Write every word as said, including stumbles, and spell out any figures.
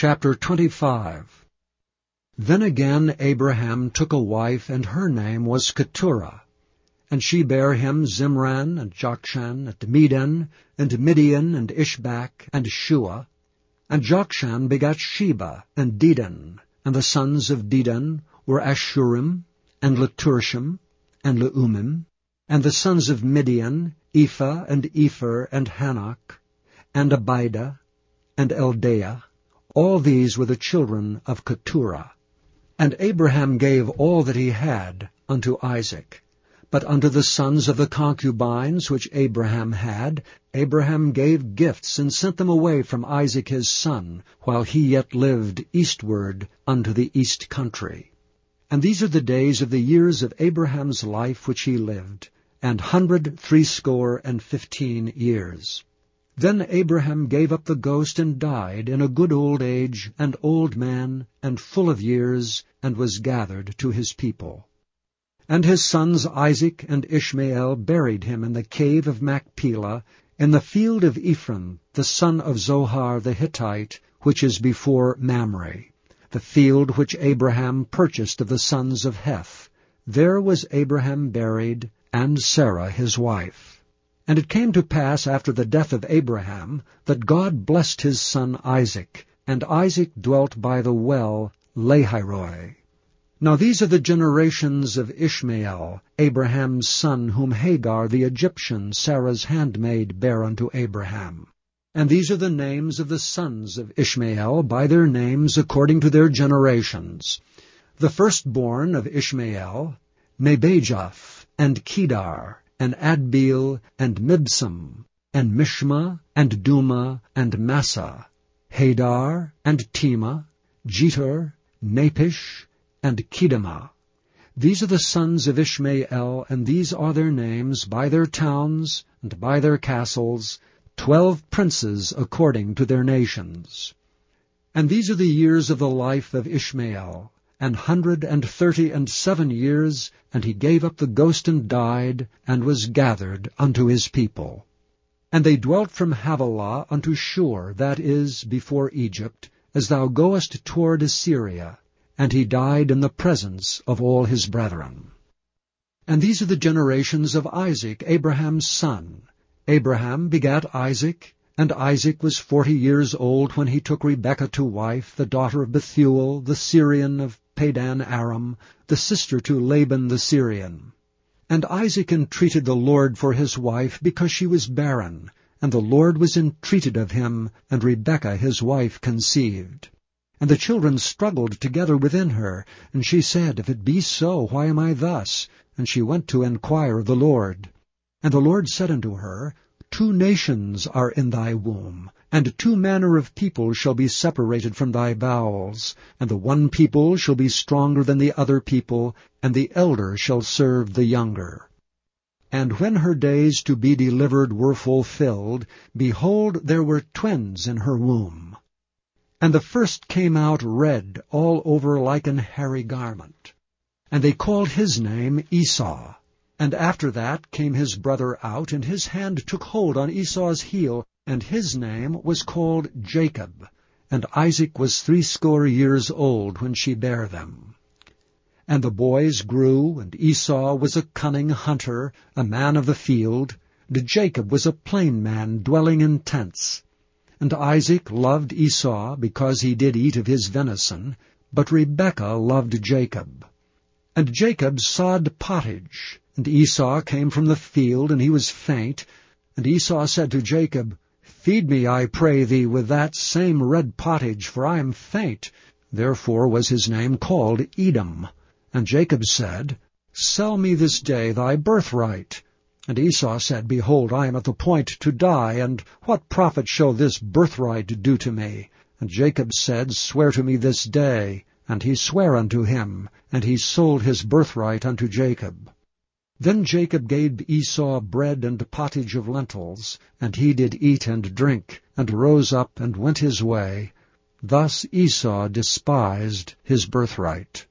Chapter twenty-five. Then again Abraham took a wife, and her name was Keturah. And she bare him Zimran, and Jokshan, and Medan, and Midian, and Ishbak, and Shua. And Jokshan begat Sheba, and Dedan. And the sons of Dedan were Ashurim, and Leturshim, and Leumim. And the sons of Midian, Ephah, and Epher, and Hanok, and Abidah, and Eldaah. All these were the children of Keturah. And Abraham gave all that he had unto Isaac. But unto the sons of the concubines which Abraham had, Abraham gave gifts, and sent them away from Isaac his son, while he yet lived eastward unto the east country. And these are the days of the years of Abraham's life which he lived, an hundred threescore and fifteen years. Then Abraham gave up the ghost, and died in a good old age, and old man, and full of years, and was gathered to his people. And his sons Isaac and Ishmael buried him in the cave of Machpelah, in the field of Ephron, the son of Zohar the Hittite, which is before Mamre, the field which Abraham purchased of the sons of Heth. There was Abraham buried, and Sarah his wife. And it came to pass after the death of Abraham, that God blessed his son Isaac, and Isaac dwelt by the well Lahairoi. Now these are the generations of Ishmael, Abraham's son, whom Hagar the Egyptian, Sarah's handmaid, bare unto Abraham. And these are the names of the sons of Ishmael, by their names according to their generations. The firstborn of Ishmael, Nebajoth, and Kedar, and Adbeel, and Mibsam, and Mishma, and Duma, and Massa, Hadar, and Tema, Jetur, Napish, and Kedemah. These are the sons of Ishmael, and these are their names, by their towns, and by their castles, twelve princes according to their nations. And these are the years of the life of Ishmael, an hundred and thirty and seven years, and he gave up the ghost and died, and was gathered unto his people. And they dwelt from Havilah unto Shur, that is, before Egypt, as thou goest toward Assyria, and he died in the presence of all his brethren. And these are the generations of Isaac, Abraham's son. Abraham begat Isaac, and Isaac was forty years old when he took Rebekah to wife, the daughter of Bethuel, the Syrian of Padan Aram, the sister to Laban the Syrian. And Isaac entreated the Lord for his wife, because she was barren, and the Lord was entreated of him, and Rebekah his wife conceived. And the children struggled together within her, and she said, If it be so, why am I thus? And she went to enquire of the Lord. And the Lord said unto her, Two nations are in thy womb, and two manner of people shall be separated from thy bowels, and the one people shall be stronger than the other people, and the elder shall serve the younger. And when her days to be delivered were fulfilled, behold, there were twins in her womb. And the first came out red all over like an hairy garment. And they called his name Esau. And after that came his brother out, and his hand took hold on Esau's heel, and his name was called Jacob. And Isaac was threescore years old when she bare them. And the boys grew, and Esau was a cunning hunter, a man of the field, and Jacob was a plain man dwelling in tents. And Isaac loved Esau, because he did eat of his venison, but Rebekah loved Jacob. And Jacob sawed pottage, and Esau came from the field, and he was faint. And Esau said to Jacob, Feed me, I pray thee, with that same red pottage, for I am faint. Therefore was his name called Edom. And Jacob said, Sell me this day thy birthright. And Esau said, Behold, I am at the point to die, and what profit shall this birthright do to me? And Jacob said, Swear to me this day. And he sware unto him, and he sold his birthright unto Jacob. Then Jacob gave Esau bread and pottage of lentils, and he did eat and drink, and rose up and went his way. Thus Esau despised his birthright.